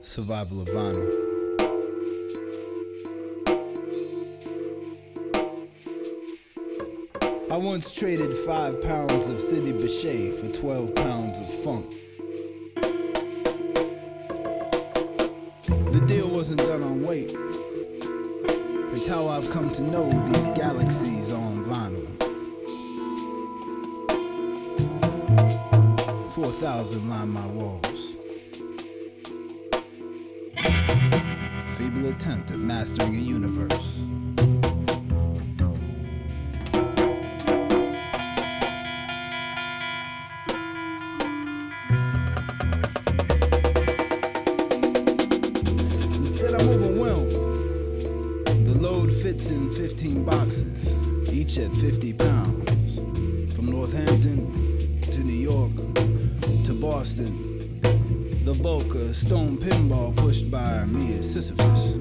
Survival of vinyl. I once traded 5 pounds of Sidney Bechet for 12 pounds of funk. The deal wasn't done on weight. It's how I've come to know these galaxies on vinyl. 4,000 line my walls. Feeble attempt at mastering a universe. Instead I'm overwhelmed. The load fits in 15 boxes, each at 50 pounds. From Northampton to New York to Boston. The bulk, a stone pinball pushed by me as Sisyphus.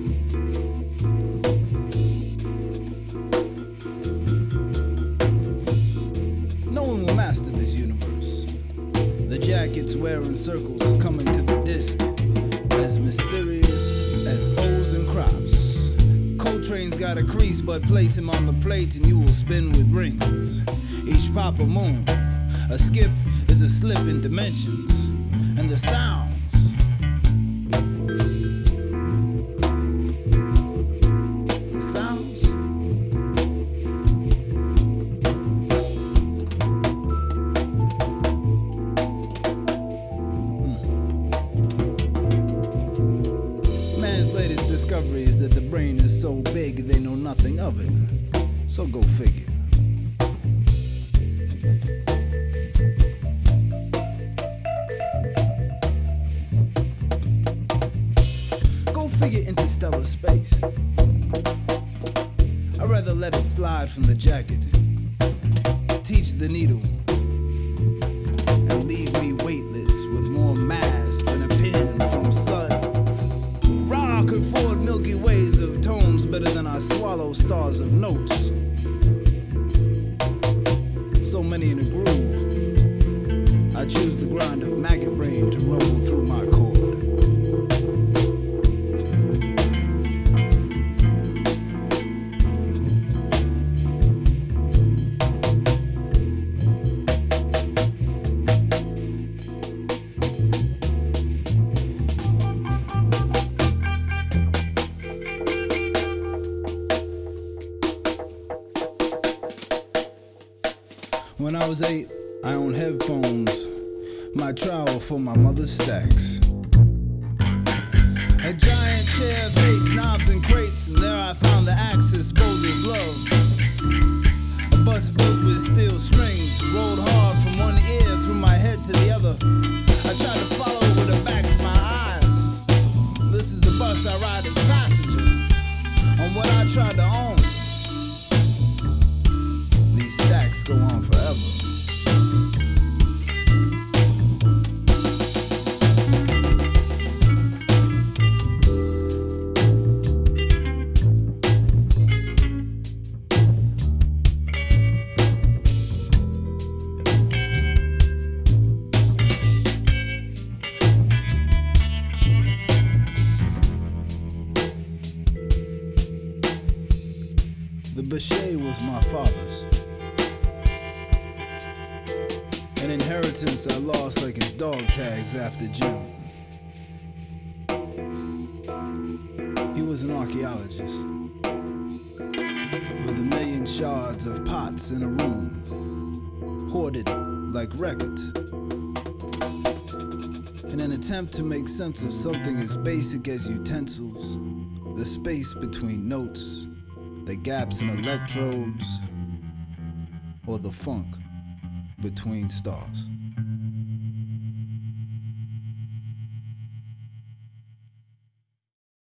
No one will master this universe. The jackets wearing circles coming to the disc, as mysterious as O's and crops. Coltrane's got a crease, but place him on the plate and you will spin with rings. Each pop a moon, a skip is a slip in dimensions, and the sounds. The sounds. Man's latest discovery is that the brain is so big they know nothing of it. So go figure. Figure interstellar space. I'd rather let it slide from the jacket, teach the needle, and leave me weightless with more mass than a pin from sun. Ra could forward Milky Ways of tones better than I swallow stars of notes. So many in a groove, I choose the grind of maggot brain to rumble through my core. When I was 8, I owned headphones, my trowel for my mother's stacks. A giant chair faced knobs and crates, and there I found the Axis bold as love. A bus built with steel strings, rolled hard from one ear through my head to the other. I tried to follow with the backs of my eyes. This is the bus I ride as passenger, on what I tried to own. These stacks go on forever. The Bechet was my father's. An inheritance I lost like his dog tags after Jim. He was an archaeologist with 1 million shards of pots in a room, hoarded like records. In an attempt to make sense of something as basic as utensils, the space between notes, the gaps in electrodes, or the funk between stars.